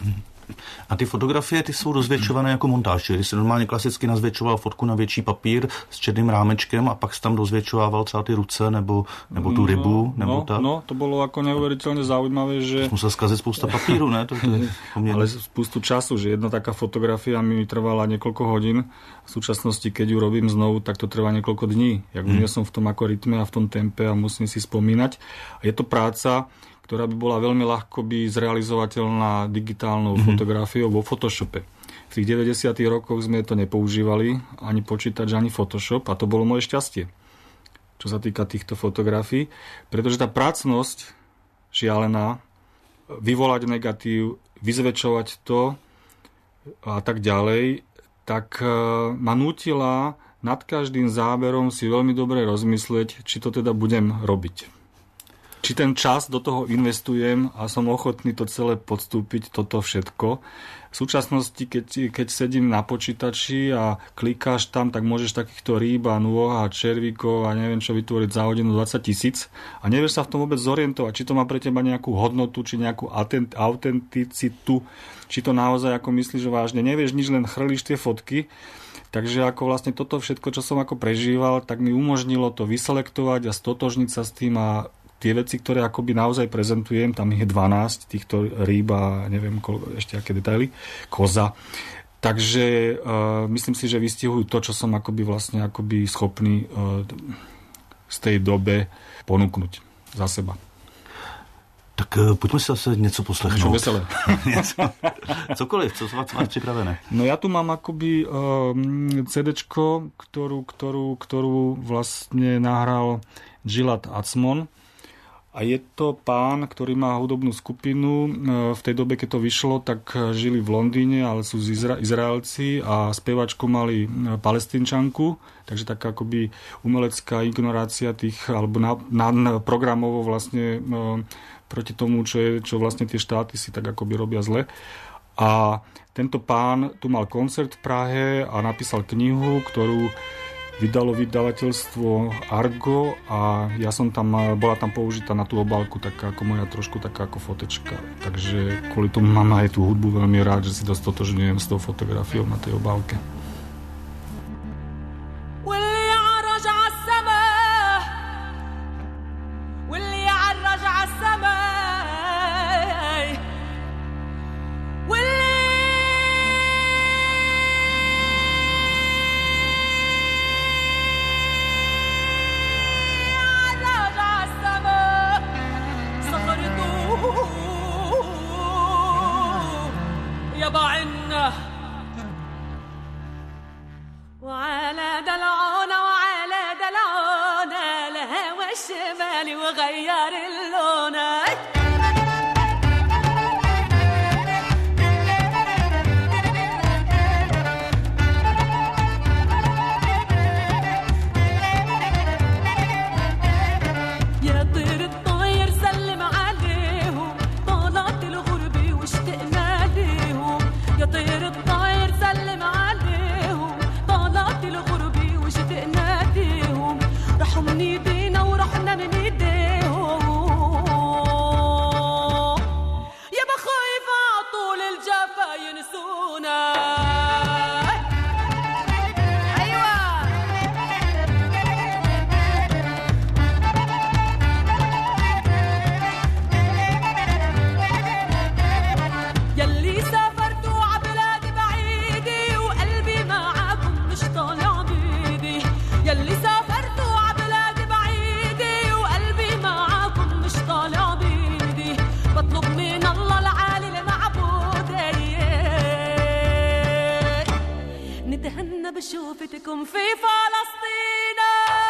A ty fotografie, ty jsou dozvětšované jako montáž, čili jsi normálně klasicky nazvětšoval fotku na větší papír s černým rámečkem a pak si tam dozvětšoval třeba ty ruce nebo tu rybu, nebo tak? No, to bolo ako neuveriteľne zaujímavé, že... Musel skazit spousta papíru, ne? Ale spoustu času, že jedna taká fotografia mi trvala niekoľko hodín. V súčasnosti, keď ju robím znovu, tak to trvá niekoľko dní. Jak nie som v tom ako rytme a v tom tempe a musím si spomínať. A je to práca, ktorá by bola veľmi ľahko zrealizovateľná digitálnou fotografiou vo Photoshope. V tých 90. rokoch sme to nepoužívali, ani počítač, ani Photoshop, a to bolo moje šťastie, čo sa týka týchto fotografií, pretože tá pracnosť šialená, vyvolať negatív, vyzväčšovať to a tak ďalej, tak ma nútila nad každým záberom si veľmi dobre rozmyslieť, či to teda budem robiť. Či ten čas do toho investujem a som ochotný to celé podstúpiť, toto všetko. V súčasnosti, keď sedím na počítači a klikáš tam, tak môžeš takýchto rýb a nôh a červíkov a neviem čo vytvoriť za hodinu 20 000 a nevieš sa v tom vôbec zorientovať, či to má pre teba nejakú hodnotu, či nejakú autenticitu, či to naozaj ako myslíš vážne. Nevieš nič, len chrlíš tie fotky. Takže ako vlastne toto všetko, čo som ako prežíval, tak mi umožnilo to vyselektovať a stotožniť sa s tým a tie veci, ktoré akoby naozaj prezentujem, tam ich je 12 týchto rýb a neviem ešte aké detaily, koza. Takže myslím si, že vystihujú to, čo som akoby vlastne akoby schopný z tej dobe ponúknuť za seba. Tak pojďme si zase něco poslechnout. Čo veselé. Cokoliv, co máš připravené? No ja tu mám akoby CDčko, ktorú vlastne nahral Gilad Atzmon. A je to pán, ktorý má hudobnú skupinu. V tej dobe, keď to vyšlo, tak žili v Londýne, ale sú Izraelci a spevačku mali Palestínčanku, takže taká akoby umelecká ignorácia tých, alebo programovo vlastne proti tomu, čo vlastne tie štáty si tak akoby robia zle. A tento pán tu mal koncert v Prahe a napísal knihu, ktorú vydalo vydavateľstvo Argo a ja som tam, bola tam použitá na tú obálku taká ako moja trošku taká ako fotečka. Takže kvôli tomu mám aj tú hudbu veľmi rád, že si dostotožňujem s tou fotografiou na tej obálke. بشوفتكم في فلسطين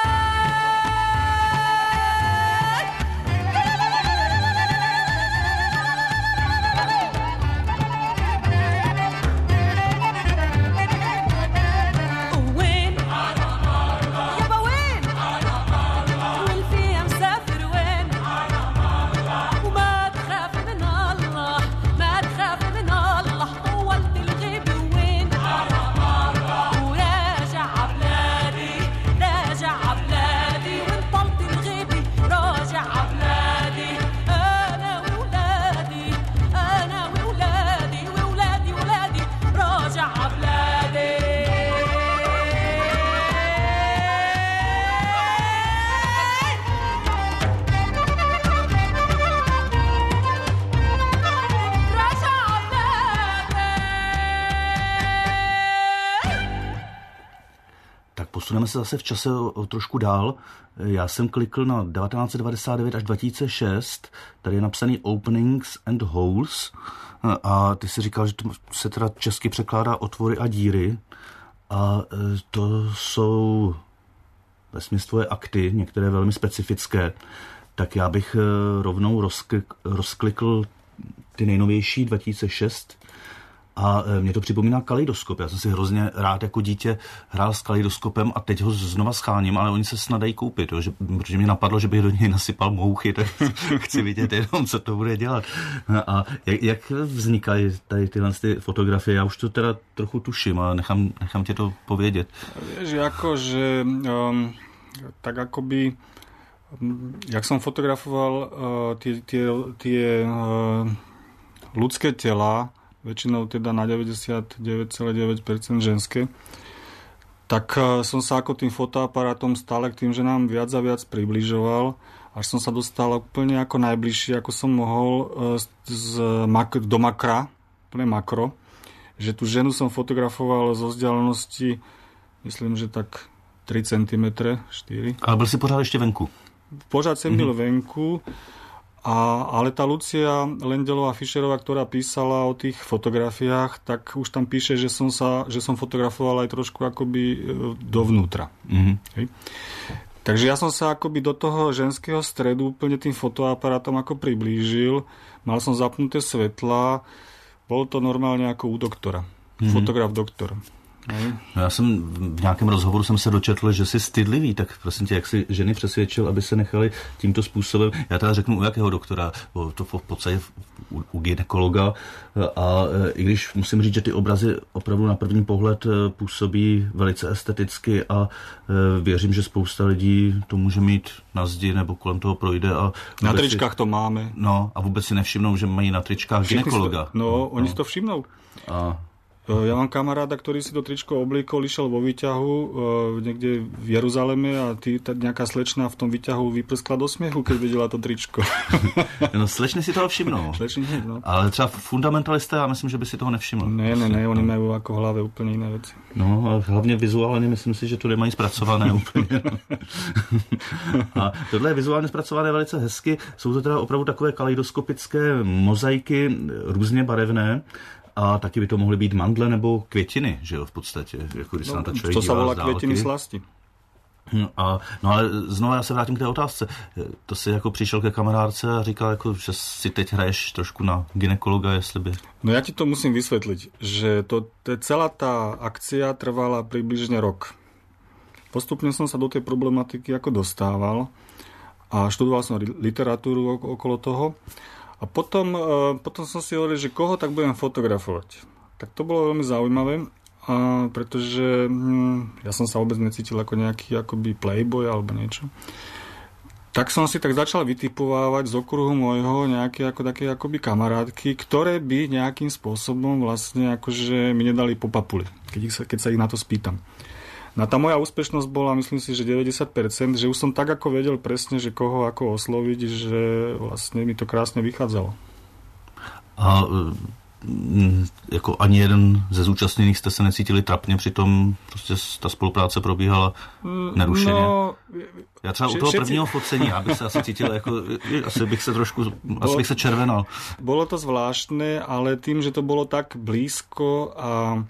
وين يابا وين والفيها مسافر وين وما تخاف من الله ما تخاف من الله طولت الغيب وين وراجع بلادي posuneme se zase v čase trošku dál. Já jsem klikl na 1999 až 2006, tady je napsaný Openings and Holes a ty si říkal, že to se teda česky překládá otvory a díry a to jsou vesměs tvoje akty, některé velmi specifické, tak já bych rovnou rozklikl ty nejnovější 2006 a mě to připomíná kaleidoskop. Já jsem si hrozně rád jako dítě hrál s kaleidoskopem a teď ho znova scháním, ale oni se snad dají koupit, jo, protože mě napadlo, že bych do něj nasypal mouchy, tak chci vidět jenom, co to bude dělat. A jak vznikají tady tyhle fotografie? Já už to teda trochu tuším, ale nechám tě to povědět. Vieš, akože tak akoby jak som fotografoval tie ľudské tela, väčšinou teda na 99,9% ženské, tak som sa ako tým fotoaparátom stále k tým ženám viac a viac približoval, až som sa dostal úplne ako najbližšie, ako som mohol do makra, úplne makro, že tú ženu som fotografoval zo vzdialenosti, myslím, že tak 3 cm, 4. Ale byl si pořád ještě venku? Pořád som byl venku, ale tá Lucia Lendelová Fischerová, ktorá písala o tých fotografiách, tak už tam píše, že som fotografoval aj trošku akoby dovnútra. Hej. Takže ja som sa akoby do toho ženského stredu úplne tým fotoaparátom ako priblížil. Mal som zapnuté svetla. Bolo to normálne ako u doktora. Fotograf doktor. Já jsem v nějakém rozhovoru jsem se dočetl, že jsi stydlivý, tak prosím tě, jak si ženy přesvědčil, aby se nechali tímto způsobem, já teda řeknu u jakého doktora, to v podstatě u gynekologa a i když musím říct, že ty obrazy opravdu na první pohled působí velice esteticky a věřím, že spousta lidí to může mít na zdi nebo kolem toho projde. A na tričkách to máme. No a vůbec si nevšimnou, že mají na tričkách gynekologa. Oni si to všimnou. Ja mám kamaráda, ktorý si to tričko obliekol, išiel vo výťahu niekde v Jeruzaleme a nejaká slečna v tom výťahu vyprskla do smiechu, keď videla to tričko. No slečny si toho všimnou. Slečny, no. Ale třeba fundamentalisté, já myslím, že by si toho nevšiml. Ne, oni majú ako v hlave úplne iné veci. No, ale hlavně vizuálně myslím si, že to nemají zpracované úplně. A tohle je vizuálně zpracované velice hezky. Jsou to teda opravdu takové kaleidoskopické mozaiky, různě barevné. A taky by to mohly být mandle nebo květiny, že jo, v podstatě. Jako když se na to člověk to sa volá květiny slasti. No ale znovu já se vrátím k té otázce. To si jako přišel ke kamarádce a říkal, jako, že si teď hraješ trošku na gynekologa, jestli by... No ja ti to musím vysvetliť, že celá tá akcia trvala približne rok. Postupne som sa do tej problematiky ako dostával a študoval som literatúru okolo toho. A potom som si hovoril, že koho tak budem fotografovať. Tak to bolo veľmi zaujímavé, pretože ja som sa vôbec necítil ako nejaký akoby playboy alebo niečo. Tak som si tak začal vytipovávať z okruhu môjho nejaké ako také akoby kamarátky, ktoré by nejakým spôsobom vlastne akože mi nedali po papuli, keď sa ich na to spýtam. No tá moja úspešnosť bola, myslím si, že 90%, že už som tak ako vedel presne, že koho ako osloviť, že vlastne mi to krásne vychádzalo. A jako ani jeden ze zúčastněných jste se necítili trapně, přitom prostě ta spolupráce probíhala nerušeně. No, já třeba u toho prvního focení, já bych se asi cítil jako, asi bych se červenal. Bolo to zvláštne, ale tým, že to bolo tak blízko a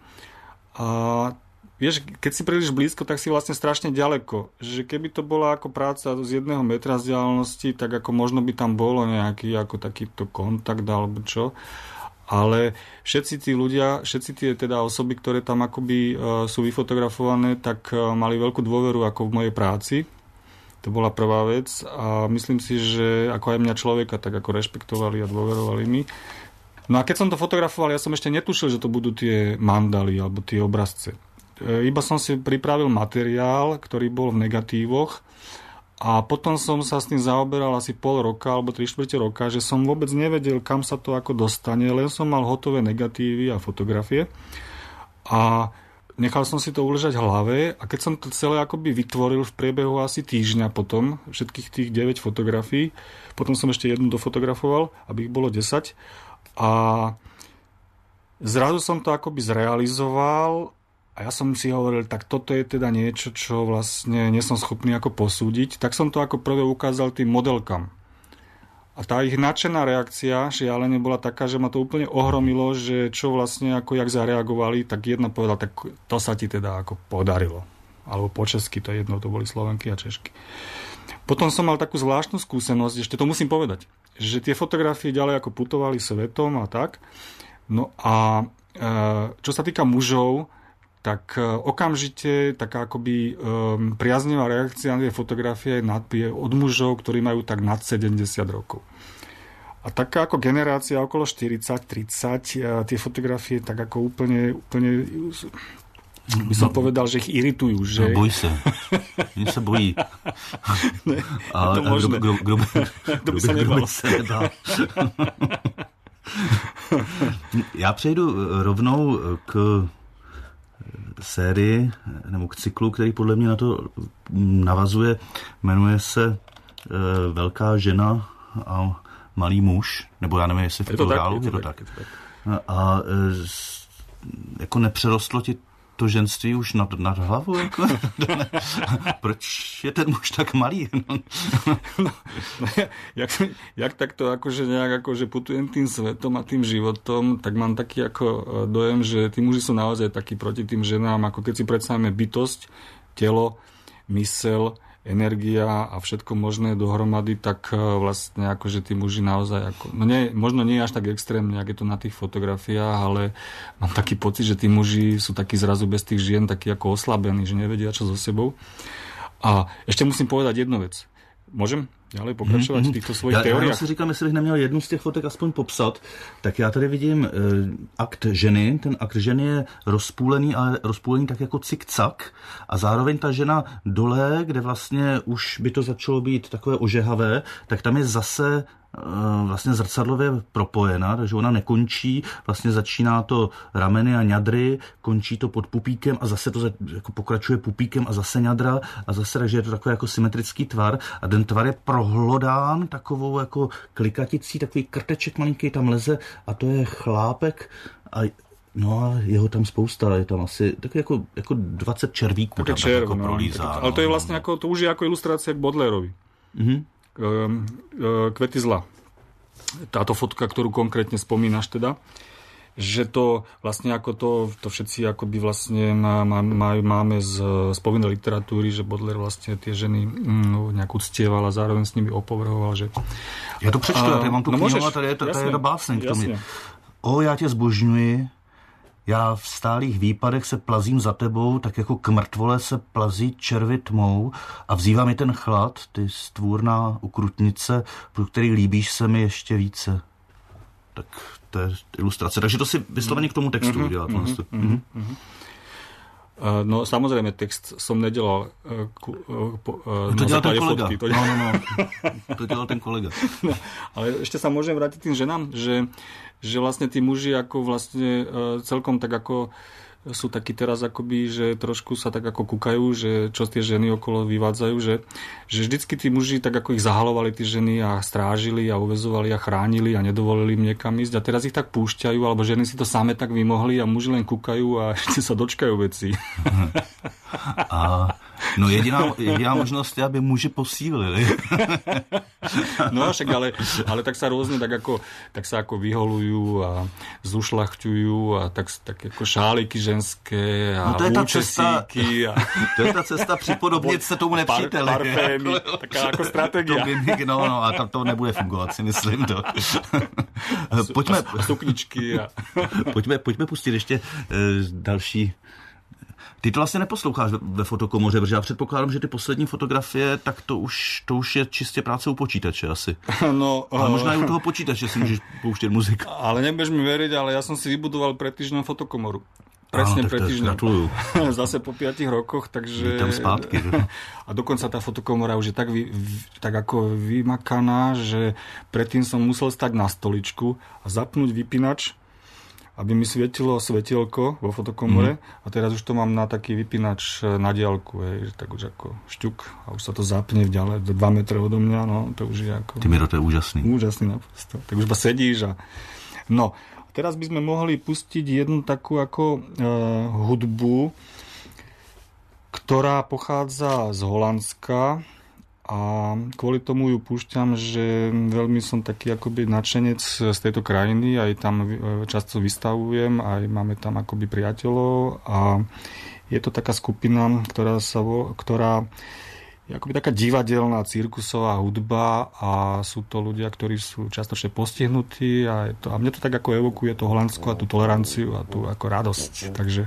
vieš, keď si príliš blízko, tak si vlastne strašne ďaleko. Že keby to bola ako práca z 1 metra vzdialenosti, tak ako možno by tam bolo nejaký ako takýto kontakt alebo čo. Ale všetci tí ľudia, všetci tie teda osoby, ktoré tam akoby sú vyfotografované, tak mali veľkú dôveru ako v mojej práci. To bola prvá vec a myslím si, že ako aj mňa človeka tak ako rešpektovali a dôverovali mi. No a keď som to fotografoval, ja som ešte netušil, že to budú tie mandaly alebo tie obrazce. Iba som si pripravil materiál, ktorý bol v negatívoch a potom som sa s tým zaoberal asi pol roka alebo 3/4 roka, že som vôbec nevedel, kam sa to ako dostane, len som mal hotové negatívy a fotografie a nechal som si to uležať v hlave a keď som to celé akoby vytvoril v priebehu asi týždňa potom, všetkých tých 9 fotografií, potom som ešte jednu dofotografoval, aby ich bolo 10 a zrazu som to akoby zrealizoval. A ja som si hovoril, tak toto je teda niečo, čo vlastne nie som schopný ako posúdiť. Tak som to ako prvé ukázal tým modelkám. A tá ich nadšená reakcia žiaľ nebola taká, že ma to úplne ohromilo, že čo vlastne ako jak zareagovali, tak jedna povedala, tak to sa ti teda ako podarilo. Alebo po česky, to je jedno, to boli Slovenky a Češky. Potom som mal takú zvláštnu skúsenosť, ešte to musím povedať, že tie fotografie ďalej ako putovali svetom a tak. No a čo sa týka mužov, tak okamžite taká akoby priaznivá reakcia na tie fotografie je od mužov, ktorí majú tak nad 70 rokov. A taká ako generácia okolo 40-30 tie fotografie tak ako úplne by som povedal, že ich iritujú. Že... No, boj sa. Mne sa bojí. Ale to možné. Kdo by sa nedal. Já přejdu rovnou k sérii nebo k cyklu, který podle mě na to navazuje. Jmenuje se Velká žena a malý muž, nebo já nevím, jestli v plurálu. Je to tak. A jako nepřerostlo ti to ženství už nad hlavou? Jako? Proč je ten muž tak malý? Jak takto akože nejak akože putujem tým svetom a tým životom, tak mám taký ako dojem, že tí muži sú naozaj takí proti tým ženám, ako keď si predstavíme bytosť, telo, mysel, energia a všetko možné dohromady, tak vlastne akože tí muži naozaj ako, no nie, možno nie až tak extrémne, jak je to na tých fotografiách, ale mám taký pocit, že tí muži sú takí zrazu bez tých žien takí ako oslabení, že nevedia čo so sebou. A ešte musím povedať jednu vec. Môžem ďalej pokračovať v týchto svojich teoriách? Já si říkám, jestli bych neměl jednu z těch fotek aspoň popsat, tak já tady vidím akt ženy. Ten akt ženy je rozpůlený, ale rozpůlený tak jako cik-cak. A zároveň ta žena dole, kde vlastně už by to začalo být takové ožehavé, tak tam je zase vlastně zrcadlově propojená, takže ona nekončí, vlastně začíná to rameny a ňadry, končí to pod pupíkem a zase to jako pokračuje pupíkem a zase ňadra a zase, takže je to takový jako symetrický tvar a ten tvar je prohlodán takovou jako klikaticí, takový krteček malinký tam leze a to je chlápek a no a je ho tam spousta, je tam asi tak jako 20 červíků tam červ, jako prolízá. Ale to je vlastně jako, to už je jako ilustrácia k Baudelarovi. Kvety zla. Táto fotka, ktorú konkrétne spomínaš teda, že to vlastne ako to všetci akoby vlastne máme z povinnej literatúry, že Baudelaire vlastne tie ženy nejak uctieval a zároveň s nimi opovrhoval, že... Ja to prečtu, ja mám tu knihu a tady je to básnik. O, já tě zbožňuji, já v stálých výpadech se plazím za tebou, tak jako k mrtvole se plazí červy tmou a vzývá mi ten chlad, ty stvůrná ukrutnice, pro který líbíš se mi ještě více. Tak to je ilustrace. Takže to si vysloveně k tomu textu udělá. No samozrejme, text som nedelal to dělal ten kolega. Fotky. To dělal ten kolega. No, ale ešte sa môžem vrátiť tým ženám, že vlastne tí muži ako vlastne celkom tak ako sú takí teraz akoby, že trošku sa tak ako kúkajú, že čo tie ženy okolo vyvádzajú, že vždycky tí muži tak ako ich zahalovali tí ženy a strážili a uväzovali a chránili a nedovolili im niekam ísť a teraz ich tak púšťajú, alebo ženy si to same tak vymohli a muži len kúkajú a ešte sa dočkajú veci. No jediná možnosť je, aby muži posílili. No však ale tak sa rôzne tak sa ako vyholujú a zušľachťujú a tak ako šáliky ženské a účesíky. To je ta cesta připodobnit se tomu nepříteli. Parfémy, taká ako stratégia. No a to nebude fungovat, si myslím to. Sukničky. Pojďme pustit ještě další. Ty to vlastně neposloucháš ve fotokomoře, protože já předpokládám, že ty poslední fotografie, tak to už je čistě práce u počítače asi. No, ale možná i u toho počítače si můžeš pouštět muziku. Ale nebudeš mi veriť, ale ja som si vybudoval pred týždňom fotokomoru. Presne pred týždňom. Gratulujú. Zase po 5 rokoch, takže... Tam zpátky. A dokonca tá fotokomora už je tak ako vymakaná, že predtým som musel stať na stoličku a zapnúť vypínač, aby mi svietilo svetielko vo fotokomore a teraz už to mám na taký vypínač na diaľku, tak už ako šťuk a už sa to zapne ďalej 2 metre odo mňa, no to už je ako... Ty Miro, to je úžasný. Úžasný naprosto. Tak už sedíš a... No, teraz by sme mohli pustiť jednu takú ako hudbu, ktorá pochádza z Holandska a kvôli tomu ju púšťam, že veľmi som taký akoby nadšenec z tejto krajiny, aj tam často vystavujem, aj máme tam akoby priateľov a je to taká skupina, ktorá je akoby taká divadelná cirkusová hudba a sú to ľudia, ktorí sú častočne postihnutí a mne to tak ako evokuje to Holandsko a tú toleranciu a tú ako radosť. Takže...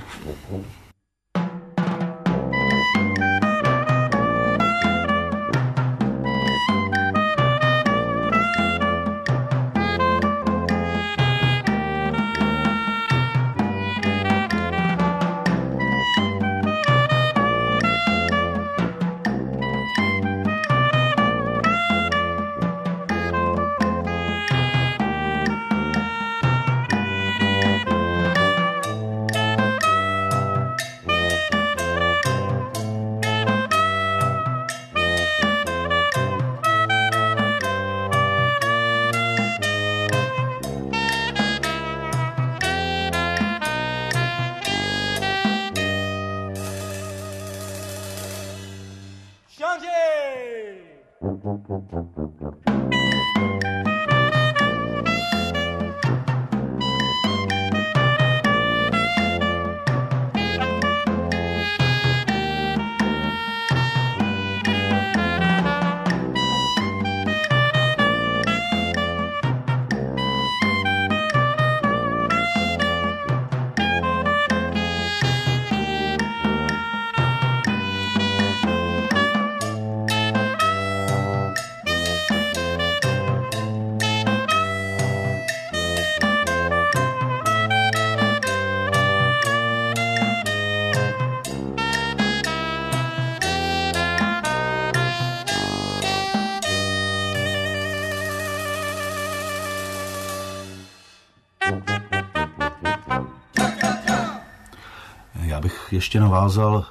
Já bych ještě navázal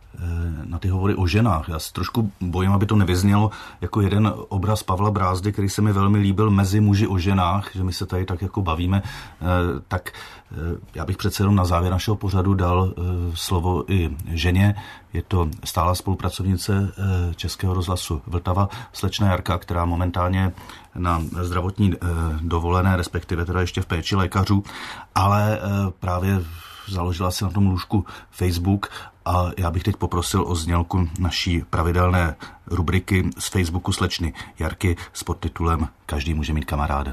na ty hovory o ženách. Já se trošku bojím, aby to nevyznělo jako jeden obraz Pavla Brázdy, který se mi velmi líbil Mezi muži o ženách, že my se tady tak jako bavíme, tak já bych přece jenom na závěr našeho pořadu dal slovo i ženě. Je to stálá spolupracovnice Českého rozhlasu Vltava, slečna Jarka, která momentálně na zdravotní dovolené, respektive teda ještě v péči lékařů, ale právě založila si na tom lůžku Facebook a já bych teď poprosil o znělku naší pravidelné rubriky z Facebooku slečny Jarky s podtitulem Každý může mít kamaráda.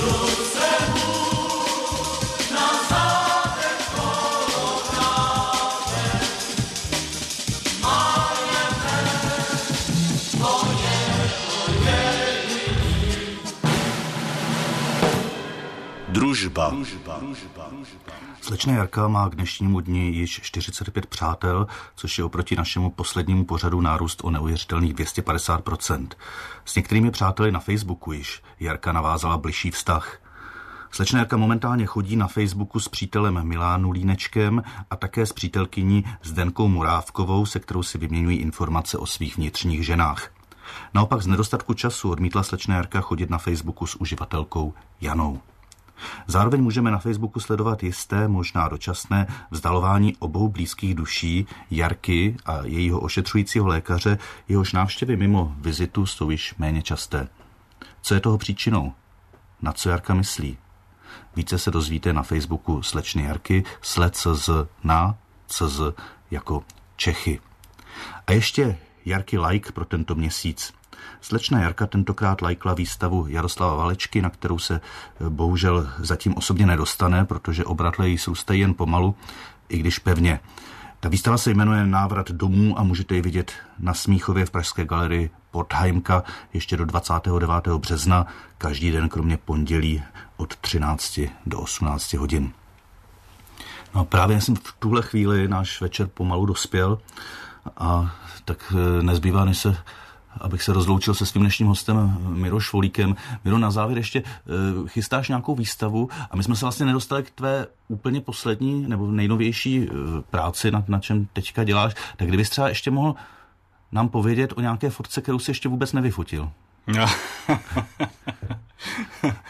Družba. Slečna Jarka má k dnešnímu dni již 45 přátel, což je oproti našemu poslednímu pořadu nárůst o neuvěřitelných 250%. S některými přáteli na Facebooku již Jarka navázala bližší vztah. Slečna Jarka momentálně chodí na Facebooku s přítelem Milánu Línečkem a také s přítelkyní Zdenkou Morávkovou, se kterou si vyměňují informace o svých vnitřních ženách. Naopak z nedostatku času odmítla slečna Jarka chodit na Facebooku s uživatelkou Janou. Zároveň můžeme na Facebooku sledovat jisté, možná dočasné vzdalování obou blízkých duší, Jarky a jejího ošetřujícího lékaře, jehož návštěvy mimo vizitu jsou již méně časté. Co je toho příčinou? Na co Jarka myslí? Více se dozvíte na Facebooku slečny Jarky, slec.cz na cz jako Čechy. A ještě Jarky like pro tento měsíc. Slečna Jarka tentokrát lajkla výstavu Jaroslava Valečky, na kterou se bohužel zatím osobně nedostane, protože obratle jí srůstají jen pomalu, i když pevně. Ta výstava se jmenuje Návrat domů a můžete ji vidět na Smíchově v pražské galerii Portheimka ještě do 29. března, každý den kromě pondělí od 13 do 18 hodin. No a právě jsem v tuhle chvíli náš večer pomalu dospěl a tak nezbývá, než abych se rozloučil se svým dnešním hostem Miro Švolíkem. Miro, na závěr ještě chystáš nějakou výstavu a my jsme se vlastně nedostali k tvé úplně poslední nebo nejnovější práci, na čem teďka děláš. Tak kdybys třeba ještě mohl nám povědět o nějaké fotce, kterou si ještě vůbec nevyfotil.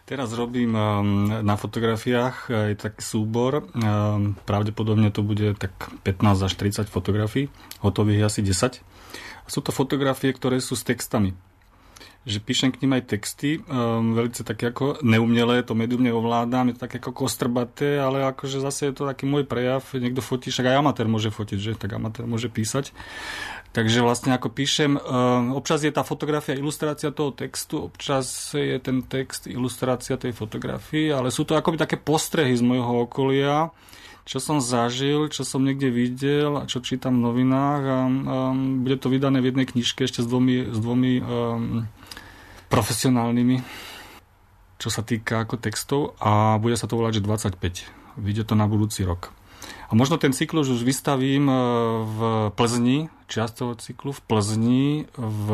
Teraz robím na fotografiách, je taký súbor, pravdepodobne to bude tak 15 až 30 fotografií, hotových asi 10. Sú to fotografie, ktoré sú s textami. Že píšem k ním aj texty, veľmi také ako neumelé, to médium neovládam, je to také ako kostrbaté, ale akože zase je to taký môj prejav, niekto fotí, však aj amatér môže fotiť, že? Tak amatér môže písať. Takže vlastne ako píšem, občas je tá fotografia ilustrácia toho textu, občas je ten text ilustrácia tej fotografii, ale sú to akoby také postrehy z môjho okolia, čo som zažil, čo som niekde videl a čo čítam v novinách a bude to vydané v jednej knižke ešte s dvomi profesionálnymi, čo sa týka ako textov a bude sa to volať, že 25. Vyjde to na budúci rok. A možno ten cyklus už vystavím v Plzni, časť toho cyklu v Plzni v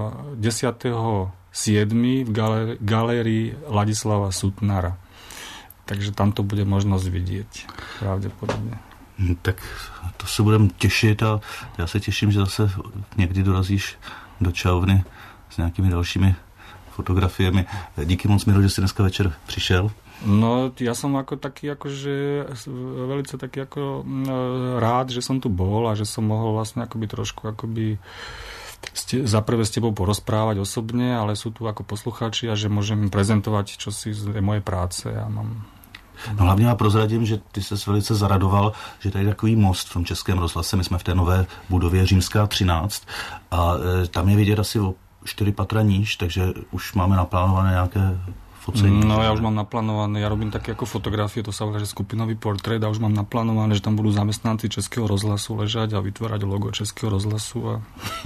10.7. v galérii Ladislava Sutnára. Takže tam to bude možnosť vidieť, pravdepodobně. Tak to se budeme těšit a já se těším, že zase někdy dorazíš do Čajovny s nějakými dalšími fotografiemi. Díky moc, Miro, že jsi dneska večer přišel. No, ja som ako taký, akože velice taký ako rád, že som tu bol a že som mohol vlastne akoby trošku akoby zaprvé s tebou porozprávať osobne, ale sú tu ako poslucháči a že môžem prezentovať čosi z mojej práce a mám... No hlavně já prozradím, že ty ses velice zaradoval, že tady je takový most v tom Českém rozhlase, my jsme v té nové budově Římská 13 a tam je vidět asi o 4 patra níž, takže už máme naplánované nějaké focení. No ja už mám naplánované, ja robím také ako fotografie, to sa volá, že skupinový portrét a už mám naplánované, že tam budú zamestnanci Českého rozhlasu ležať a vytvárať logo Českého rozhlasu. A...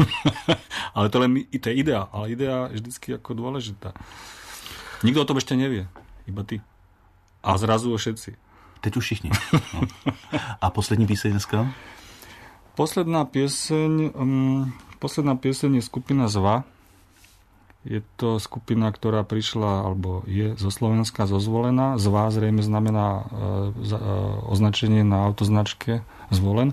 ale to len to je idea, ale idea je vždycky ako dôležitá. Nikto o tom ešte nevie, iba ty. A zrazu všetci. Teď už všichni. No. A poslední píseň dneska? Posledná pieseň je skupina Zva. Je to skupina, ktorá prišla, alebo je zo Slovenska, zo Zvolena. Zva zrejme znamená označenie na autoznačke Zvolen.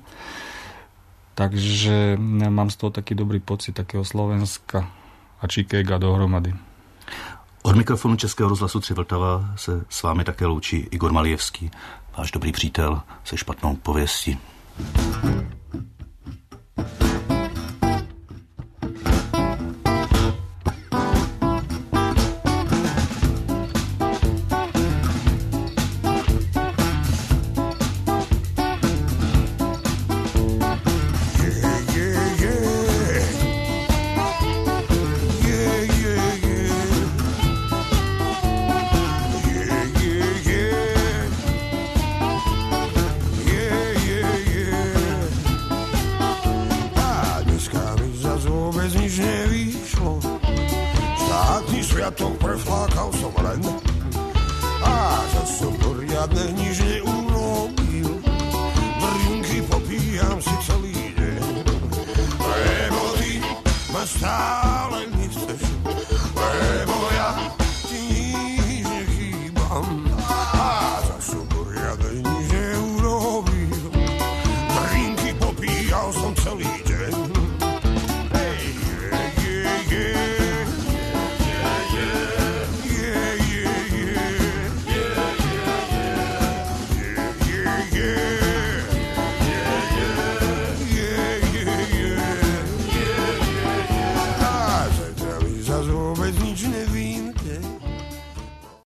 Takže mám z toho taký dobrý pocit takého Slovenska a Chicaga dohromady. Od mikrofonu Českého rozhlasu 3 Vltava se s vámi také loučí Igor Malijevský, váš dobrý přítel se špatnou pověstí. Stop.